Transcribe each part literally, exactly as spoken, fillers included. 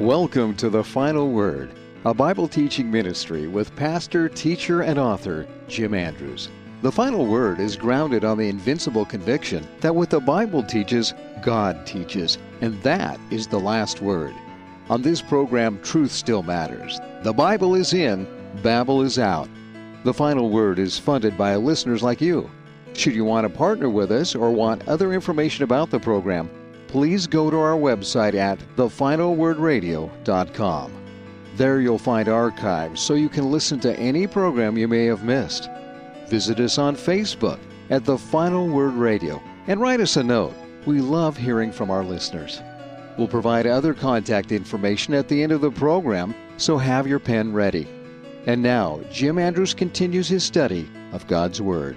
Welcome to The Final Word, a Bible teaching ministry with pastor, teacher, and author Jim Andrews. The Final Word is grounded on the invincible conviction that what the Bible teaches, God teaches, and that is the last word. On this program, truth still matters. The Bible is in, Babel is out. The Final Word is funded by listeners like you. Should you want to partner with us or want other information about the program, please go to our website at the final word radio dot com. There you'll find archives so you can listen to any program you may have missed. Visit us on Facebook at The Final Word Radio and write us a note. We love hearing from our listeners. We'll provide other contact information at the end of the program, so have your pen ready. And now, Jim Andrews continues his study of God's Word.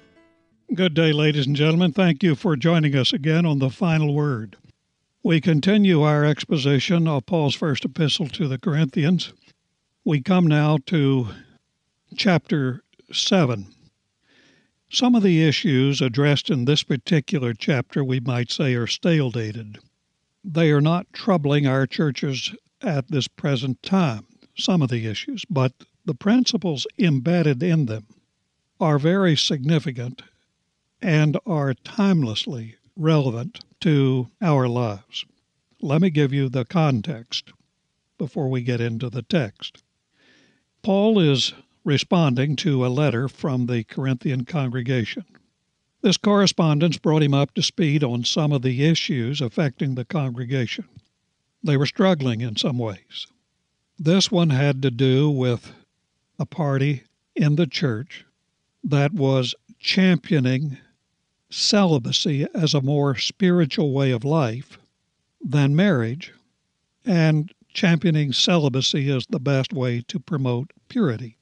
Good day, ladies and gentlemen. Thank you for joining us again on The Final Word. We continue our exposition of Paul's first epistle to the Corinthians. We come now to chapter seven. Some of the issues addressed in this particular chapter, we might say, are stale-dated. They are not troubling our churches at this present time, some of the issues, but the principles embedded in them are very significant and are timelessly relevant to our lives. Let me give you the context before we get into the text. Paul is responding to a letter from the Corinthian congregation. This correspondence brought him up to speed on some of the issues affecting the congregation. They were struggling in some ways. This one had to do with a party in the church that was championing celibacy as a more spiritual way of life than marriage, and championing celibacy as the best way to promote purity.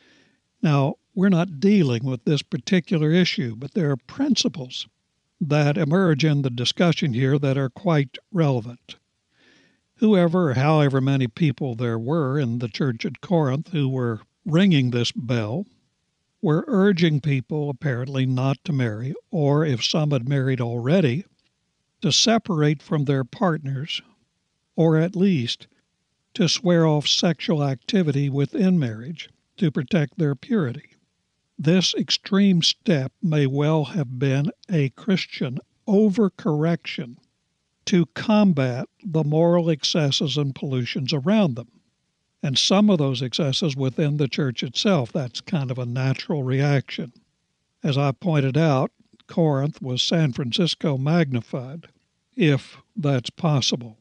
Now, we're not dealing with this particular issue, but there are principles that emerge in the discussion here that are quite relevant. Whoever, however many people there were in the church at Corinth who were ringing this bell, were urging people apparently not to marry, or if some had married already, to separate from their partners, or at least to swear off sexual activity within marriage to protect their purity. This extreme step may well have been a Christian overcorrection to combat the moral excesses and pollutions around them. And some of those excesses within the church itself, that's kind of a natural reaction. As I pointed out, Corinth was San Francisco magnified, if that's possible.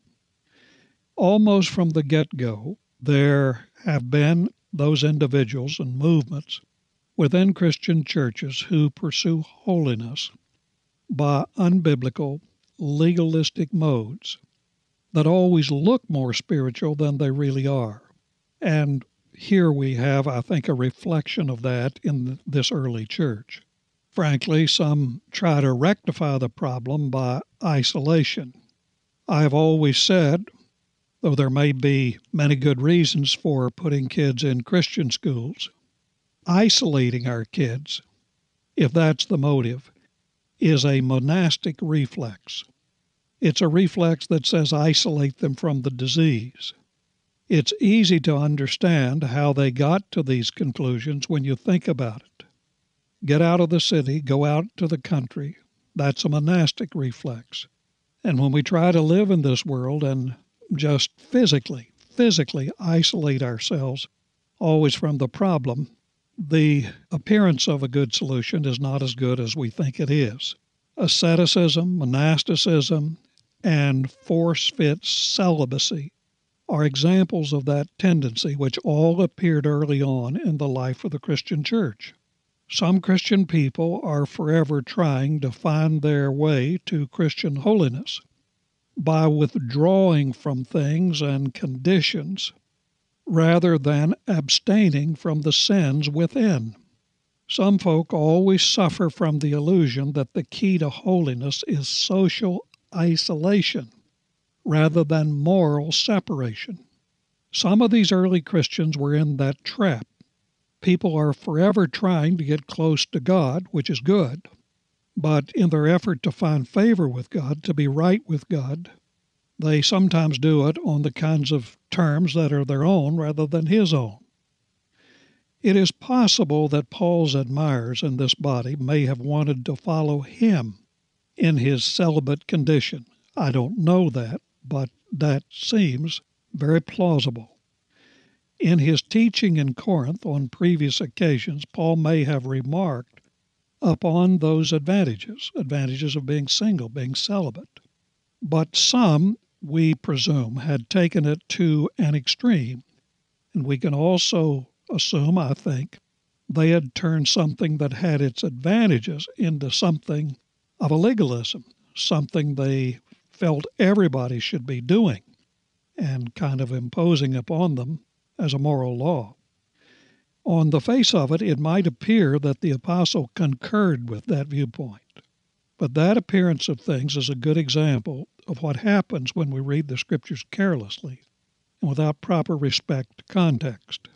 Almost from the get-go, there have been those individuals and movements within Christian churches who pursue holiness by unbiblical, legalistic modes that always look more spiritual than they really are. And here we have, I think, a reflection of that in this early church. Frankly, some try to rectify the problem by isolation. I have always said, though there may be many good reasons for putting kids in Christian schools, isolating our kids, if that's the motive, is a monastic reflex. It's a reflex that says isolate them from the disease. It's easy to understand how they got to these conclusions when you think about it. Get out of the city, go out to the country. That's a monastic reflex. And when we try to live in this world and just physically, physically isolate ourselves, always from the problem, the appearance of a good solution is not as good as we think it is. Asceticism, monasticism, and force-fit celibacy are examples of that tendency which all appeared early on in the life of the Christian church. Some Christian people are forever trying to find their way to Christian holiness by withdrawing from things and conditions rather than abstaining from the sins within. Some folk always suffer from the illusion that the key to holiness is social isolation rather than moral separation. Some of these early Christians were in that trap. People are forever trying to get close to God, which is good, but in their effort to find favor with God, to be right with God, They sometimes do it on the kinds of terms that are their own rather than his own. It is possible that Paul's admirers in this body may have wanted to follow him in his celibate condition. I don't know that, but that seems very plausible. In his teaching in Corinth on previous occasions, Paul may have remarked upon those advantages, advantages of being single, being celibate. But some, we presume, had taken it to an extreme, and we can also assume, I think, they had turned something that had its advantages into something of a legalism, something they felt everybody should be doing, and kind of imposing upon them as a moral law. On the face of it, it might appear that the apostle concurred with that viewpoint. But that appearance of things is a good example of what happens when we read the Scriptures carelessly and without proper respect to context.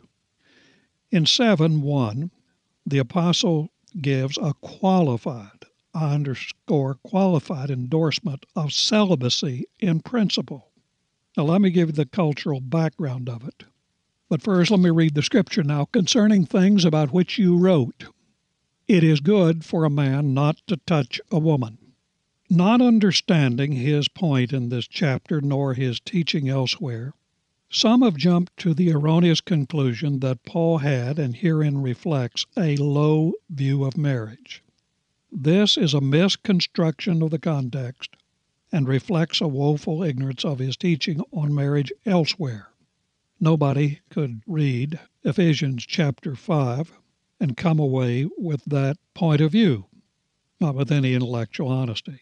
In seven one, the apostle gives a qualified, I underscore qualified endorsement of celibacy in principle. Now let me give you the cultural background of it. But first let me read the Scripture now. Concerning things about which you wrote, it is good for a man not to touch a woman. Not understanding his point in this chapter nor his teaching elsewhere, some have jumped to the erroneous conclusion that Paul had, and herein reflects, a low view of marriage. This is a misconstruction of the context and reflects a woeful ignorance of his teaching on marriage elsewhere. Nobody could read Ephesians chapter five and come away with that point of view, not with any intellectual honesty.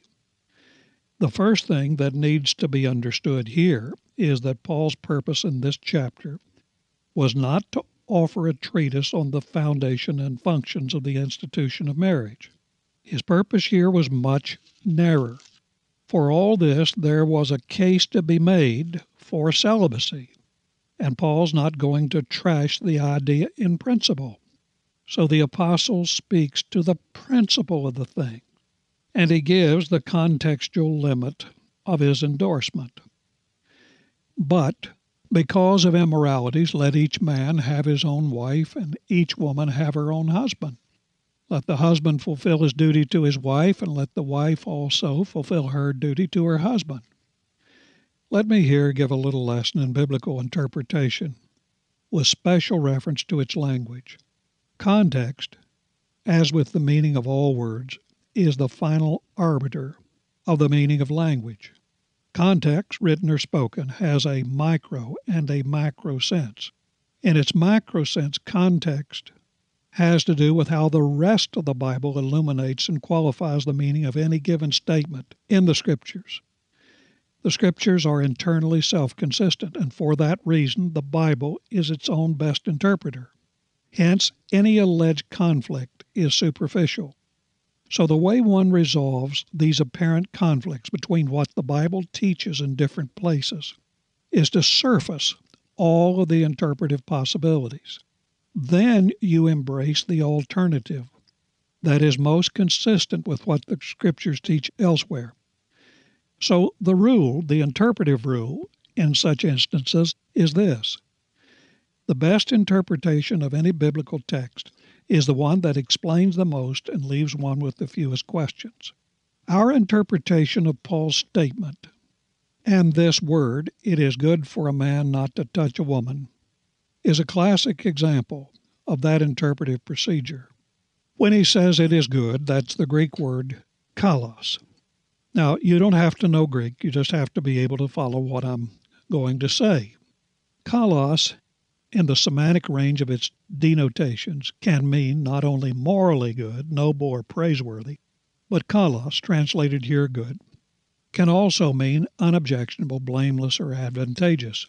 The first thing that needs to be understood here is that Paul's purpose in this chapter was not to offer a treatise on the foundation and functions of the institution of marriage. His purpose here was much narrower. For all this, there was a case to be made for celibacy, and Paul's not going to trash the idea in principle. So the apostle speaks to the principle of the thing, and he gives the contextual limit of his endorsement. But because of immoralities, let each man have his own wife, and each woman have her own husband. Let the husband fulfill his duty to his wife, and let the wife also fulfill her duty to her husband. Let me here give a little lesson in biblical interpretation with special reference to its language. Context, as with the meaning of all words, is the final arbiter of the meaning of language. Context, written or spoken, has a micro and a macro sense. In its macro sense, context has to do with how the rest of the Bible illuminates and qualifies the meaning of any given statement in the Scriptures. The Scriptures are internally self-consistent, and for that reason the Bible is its own best interpreter. Hence, any alleged conflict is superficial. So the way one resolves these apparent conflicts between what the Bible teaches in different places is to surface all of the interpretive possibilities. Then you embrace the alternative that is most consistent with what the Scriptures teach elsewhere. So the rule, the interpretive rule, in such instances is this: the best interpretation of any biblical text is the one that explains the most and leaves one with the fewest questions. Our interpretation of Paul's statement, and this word, it is good for a man not to touch a woman, is a classic example of that interpretive procedure. When he says it is good, that's the Greek word kalos. Now, you don't have to know Greek, you just have to be able to follow what I'm going to say. Kalos, in the semantic range of its denotations, can mean not only morally good, noble, or praiseworthy, but kalos, translated here good, can also mean unobjectionable, blameless, or advantageous.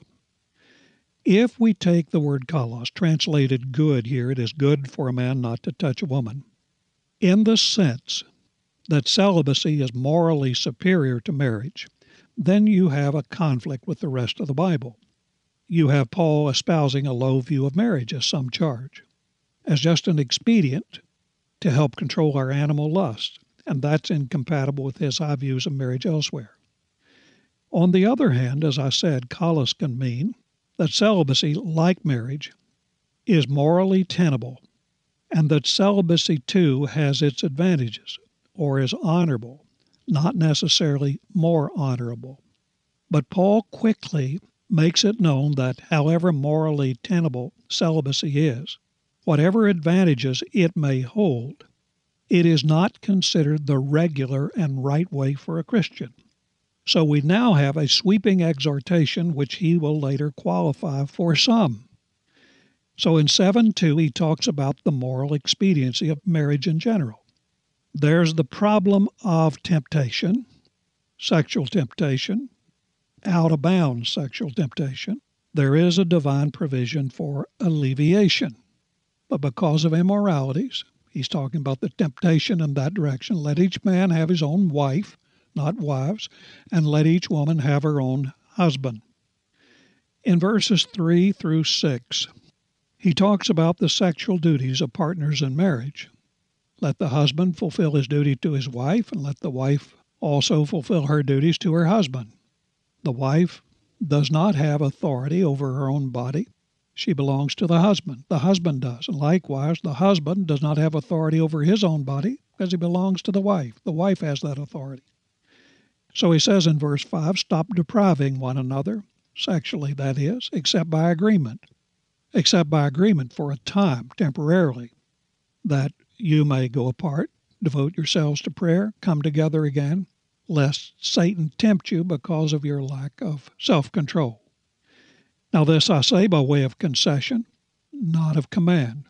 If we take the word kalos, translated good here, it is good for a man not to touch a woman, in the sense that celibacy is morally superior to marriage, then you have a conflict with the rest of the Bible. You have Paul espousing a low view of marriage, as some charge, as just an expedient to help control our animal lusts, and that's incompatible with his high views of marriage elsewhere. On the other hand, as I said, kalos can mean that celibacy, like marriage, is morally tenable, and that celibacy too has its advantages, or is honorable, not necessarily more honorable. But Paul quickly makes it known that however morally tenable celibacy is, whatever advantages it may hold, it is not considered the regular and right way for a Christian. So we now have a sweeping exhortation which he will later qualify for some. So in seven two, he talks about the moral expediency of marriage in general. There's the problem of temptation, sexual temptation, out of bounds sexual temptation. There is a divine provision for alleviation. But because of immoralities, he's talking about the temptation in that direction. Let each man have his own wife, not wives, and let each woman have her own husband. In verses three through six, he talks about the sexual duties of partners in marriage. Let the husband fulfill his duty to his wife, and let the wife also fulfill her duties to her husband. The wife does not have authority over her own body. She belongs to the husband. The husband does. And likewise, the husband does not have authority over his own body because he belongs to the wife. The wife has that authority. So he says in verse five, stop depriving one another, sexually that is, except by agreement. Except by agreement for a time, temporarily, that you may go apart, devote yourselves to prayer, come together again, lest Satan tempt you because of your lack of self-control. Now this I say by way of concession, not of command.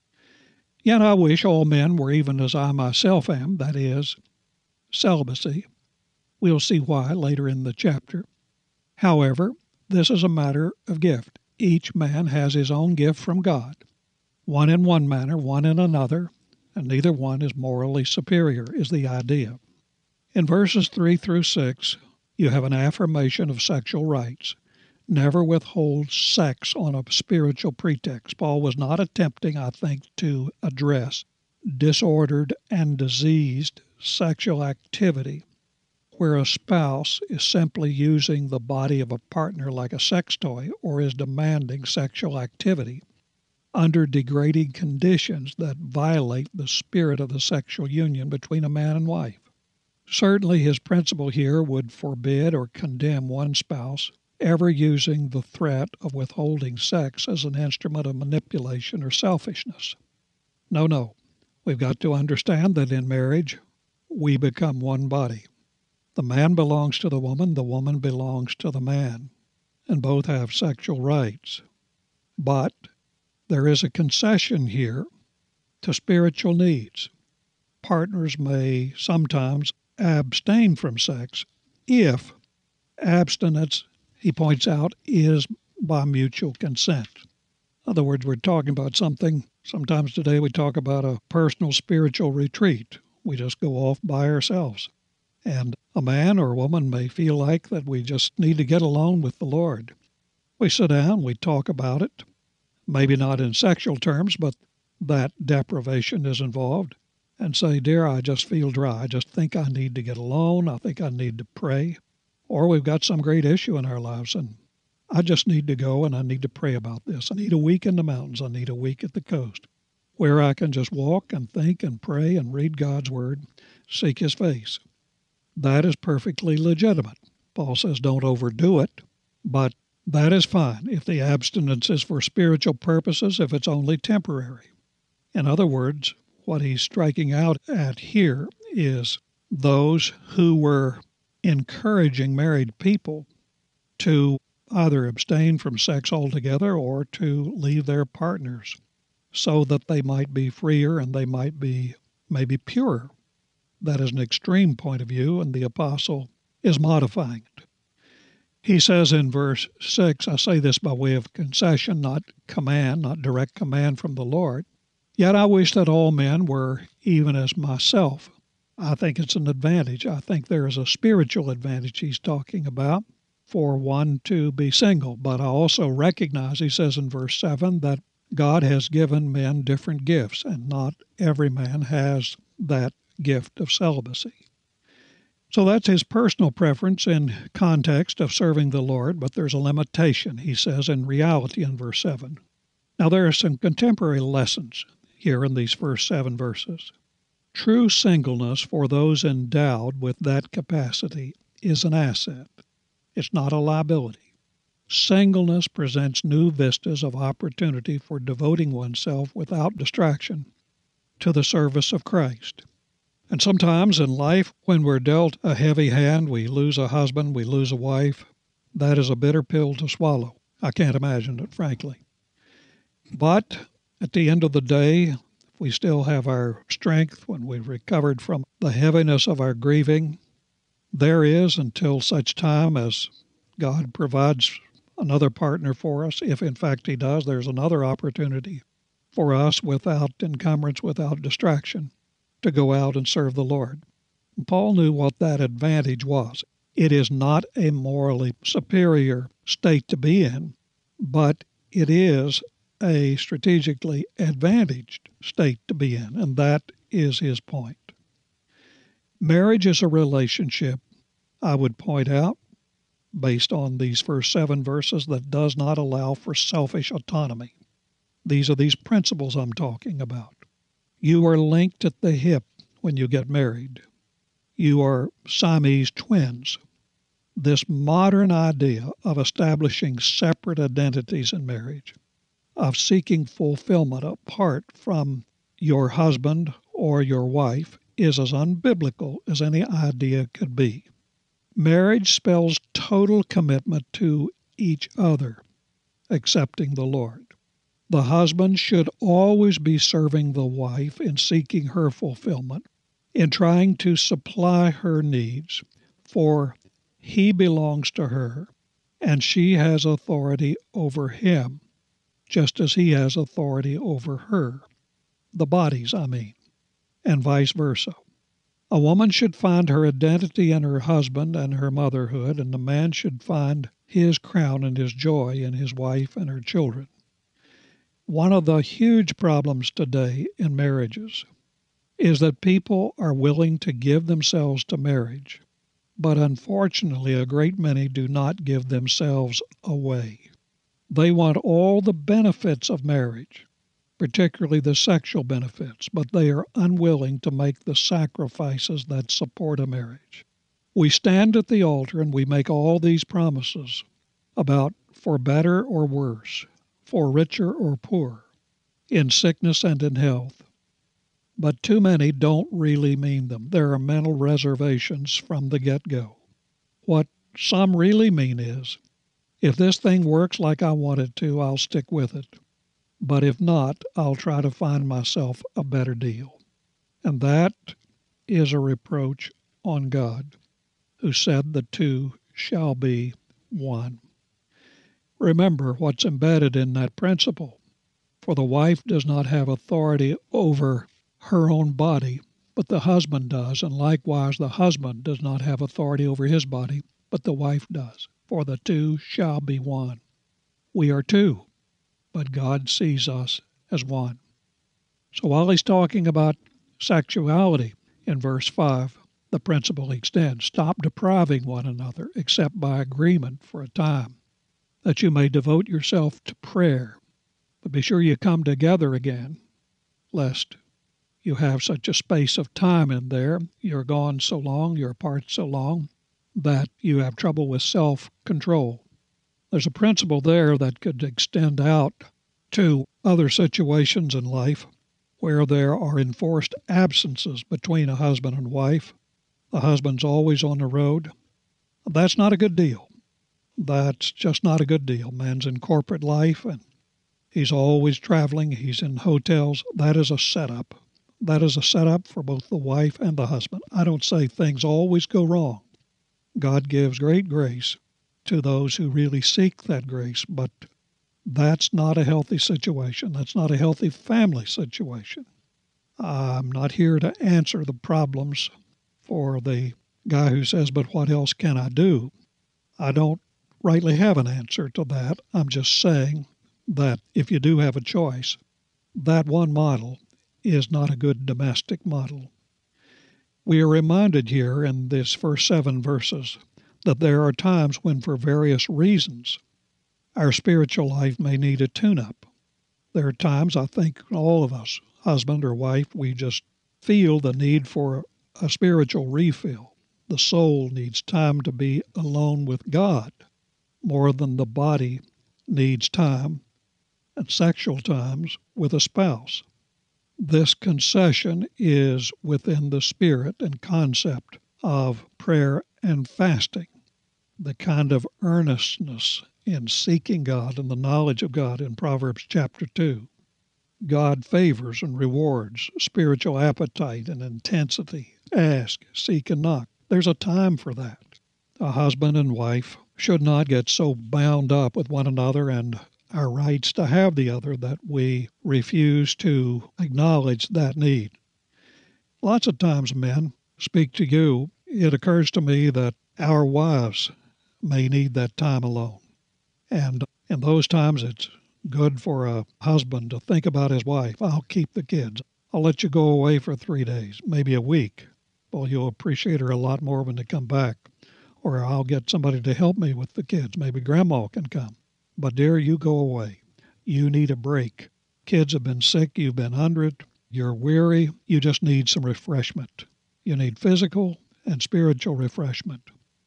Yet I wish all men were even as I myself am, that is, celibacy. We'll see why later in the chapter. However, this is a matter of gift. Each man has his own gift from God, one in one manner, one in another, and neither one is morally superior, is the idea. In verses three through six, you have an affirmation of sexual rights. Never withhold sex on a spiritual pretext. Paul was not attempting, I think, to address disordered and diseased sexual activity, where a spouse is simply using the body of a partner like a sex toy or is demanding sexual activity under degrading conditions that violate the spirit of the sexual union between a man and wife. Certainly his principle here would forbid or condemn one spouse ever using the threat of withholding sex as an instrument of manipulation or selfishness. No, no. We've got to understand that in marriage, we become one body. The man belongs to the woman, the woman belongs to the man, and both have sexual rights. But there is a concession here to spiritual needs. Partners may sometimes abstain from sex if abstinence, he points out, is by mutual consent. In other words, we're talking about something, sometimes today we talk about a personal spiritual retreat. We just go off by ourselves. And a man or a woman may feel like that we just need to get alone with the Lord. We sit down, we talk about it, maybe not in sexual terms, but that deprivation is involved, and say, dear, I just feel dry. I just think I need to get alone. I think I need to pray. Or we've got some great issue in our lives, and I just need to go and I need to pray about this. I need a week in the mountains. I need a week at the coast where I can just walk and think and pray and read God's Word, seek His face. That is perfectly legitimate. Paul says don't overdo it, but that is fine if the abstinence is for spiritual purposes, if it's only temporary. In other words, what he's striking out at here is those who were encouraging married people to either abstain from sex altogether or to leave their partners so that they might be freer and they might be maybe purer. That is an extreme point of view, and the apostle is modifying it. He says in verse six, I say this by way of concession, not command, not direct command from the Lord. Yet I wish that all men were even as myself. I think it's an advantage. I think there is a spiritual advantage he's talking about for one to be single. But I also recognize, he says in verse seven, that God has given men different gifts, and not every man has that gift of celibacy. So that's his personal preference in context of serving the Lord, but there's a limitation, he says, in reality in verse seven. Now there are some contemporary lessons here in these first seven verses. True singleness for those endowed with that capacity is an asset. It's not a liability. Singleness presents new vistas of opportunity for devoting oneself without distraction to the service of Christ. And sometimes in life, when we're dealt a heavy hand, we lose a husband, we lose a wife, that is a bitter pill to swallow. I can't imagine it, frankly. But at the end of the day, we still have our strength when we've recovered from the heaviness of our grieving. There is, until such time as God provides another partner for us, if in fact He does, there's another opportunity for us without encumbrance, without distraction, to go out and serve the Lord. Paul knew what that advantage was. It is not a morally superior state to be in, but it is a strategically advantaged state to be in, and that is his point. Marriage is a relationship, I would point out, based on these first seven verses, that does not allow for selfish autonomy. These are these principles I'm talking about. You are linked at the hip when you get married. You are Siamese twins. This modern idea of establishing separate identities in marriage, of seeking fulfillment apart from your husband or your wife, is as unbiblical as any idea could be. Marriage spells total commitment to each other, accepting the Lord. The husband should always be serving the wife in seeking her fulfillment, in trying to supply her needs, for he belongs to her, and she has authority over him, just as he has authority over her, the bodies, I mean, and vice versa. A woman should find her identity in her husband and her motherhood, and the man should find his crown and his joy in his wife and her children. One of the huge problems today in marriages is that people are willing to give themselves to marriage, but unfortunately a great many do not give themselves away. They want all the benefits of marriage, particularly the sexual benefits, but they are unwilling to make the sacrifices that support a marriage. We stand at the altar and we make all these promises about for better or worse, for richer or poor, in sickness and in health. But too many don't really mean them. There are mental reservations from the get-go. What some really mean is, if this thing works like I want it to, I'll stick with it. But if not, I'll try to find myself a better deal. And that is a reproach on God, who said the two shall be one. Remember what's embedded in that principle. For the wife does not have authority over her own body, but the husband does, and likewise the husband does not have authority over his body, but the wife does. For the two shall be one. We are two, but God sees us as one. So while he's talking about sexuality in verse five, the principle extends. Stop depriving one another, except by agreement for a time, that you may devote yourself to prayer. But be sure you come together again, lest you have such a space of time in there, you're gone so long, you're apart so long, that you have trouble with self-control. There's a principle there that could extend out to other situations in life where there are enforced absences between a husband and wife. The husband's always on the road. That's not a good deal. That's just not a good deal. Man's in corporate life, and he's always traveling. He's in hotels. That is a setup. That is a setup for both the wife and the husband. I don't say things always go wrong. God gives great grace to those who really seek that grace, but that's not a healthy situation. That's not a healthy family situation. I'm not here to answer the problems for the guy who says, but what else can I do? I don't rightly have an answer to that. I'm just saying that if you do have a choice, that one model is not a good domestic model. We are reminded here in these first seven verses that there are times when, for various reasons, our spiritual life may need a tune-up. There are times, I think all of us, husband or wife, we just feel the need for a spiritual refill. The soul needs time to be alone with God more than the body needs time and sexual times with a spouse. This concession is within the spirit and concept of prayer and fasting, the kind of earnestness in seeking God and the knowledge of God in Proverbs chapter two. God favors and rewards spiritual appetite and intensity. Ask, seek, and knock. There's a time for that. A husband and wife should not get so bound up with one another and our rights to have the other that we refuse to acknowledge that need. Lots of times, men, speak to you, it occurs to me that our wives may need that time alone. And in those times, it's good for a husband to think about his wife. I'll keep the kids. I'll let you go away for three days, maybe a week. Well, you'll appreciate her a lot more when they come back. Or I'll get somebody to help me with the kids. Maybe grandma can come. But dear, you go away. You need a break. Kids have been sick. You've been under it. You're weary. You just need some refreshment. You need physical and spiritual refreshment.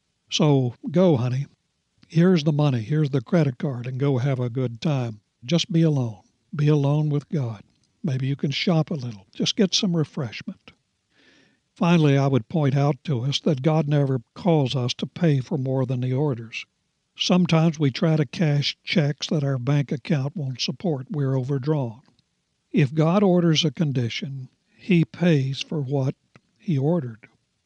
So go, honey. Here's the money. Here's the credit card, and go have a good time. Just be alone. Be alone with God. Maybe you can shop a little. Just get some refreshment. Finally, I would point out to us that God never calls us to pay for more than He orders. Sometimes we try to cash checks that our bank account won't support. We're overdrawn. If God orders a condition, He pays for what He ordered.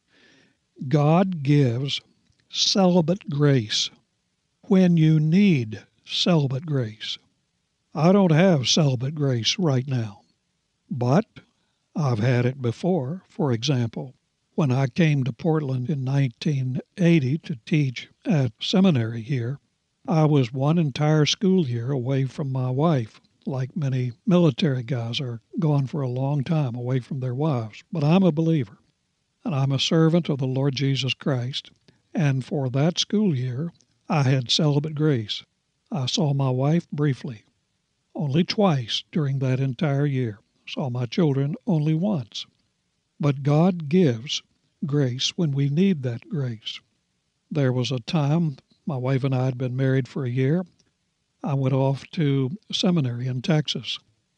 God gives celibate grace when you need celibate grace. I don't have celibate grace right now, but I've had it before. For example, when I came to Portland in nineteen eighty to teach at seminary here, I was one entire school year away from my wife, like many military guys are gone for a long time away from their wives. But I'm a believer, and I'm a servant of the Lord Jesus Christ, and for that school year, I had celibate grace. I saw my wife briefly, only twice during that entire year. Saw my children only once. But God gives grace when we need that grace. There was a time, my wife and I had been married for a year. I went off to seminary in Texas,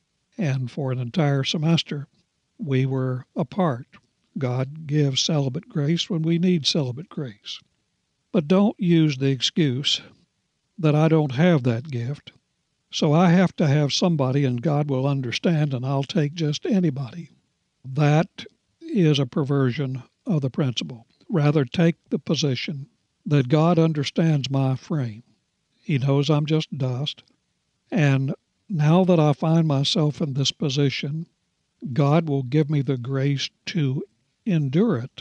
and for an entire semester, we were apart. God gives celibate grace when we need celibate grace. But don't use the excuse that I don't have that gift, so I have to have somebody and God will understand and I'll take just anybody. That is a perversion of the principle. Rather, take the position that God understands my frame. He knows I'm just dust. And now that I find myself in this position, God will give me the grace to endure it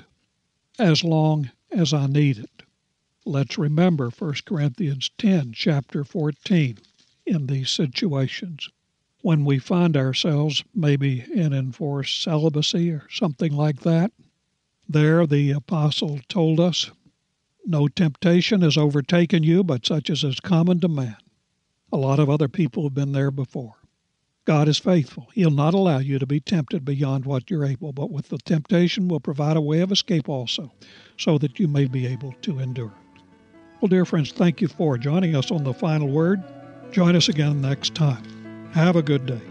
as long as I need it. Let's remember First Corinthians ten, chapter fourteen, in these situations. When we find ourselves maybe in enforced celibacy or something like that, there the apostle told us, no temptation has overtaken you, but such as is common to man. A lot of other people have been there before. God is faithful. He'll not allow you to be tempted beyond what you're able, but with the temptation will provide a way of escape also, so that you may be able to endure it. Well, dear friends, thank you for joining us on The Final Word. Join us again next time. Have a good day.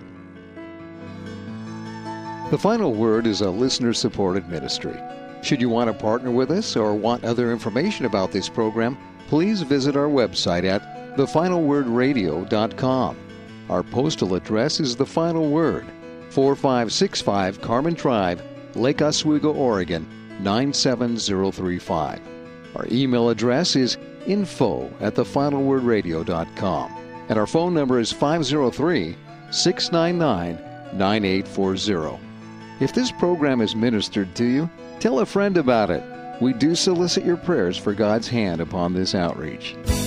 The Final Word is a listener-supported ministry. Should you want to partner with us or want other information about this program, please visit our website at the final word radio dot com. Our postal address is The Final Word, four five six five Carmen Drive, Lake Oswego, Oregon, nine seven zero three five. Our email address is info at the final word radio dot com. And our phone number is five zero three, six nine nine, nine eight four zero. If this program is ministered to you, tell a friend about it. We do solicit your prayers for God's hand upon this outreach.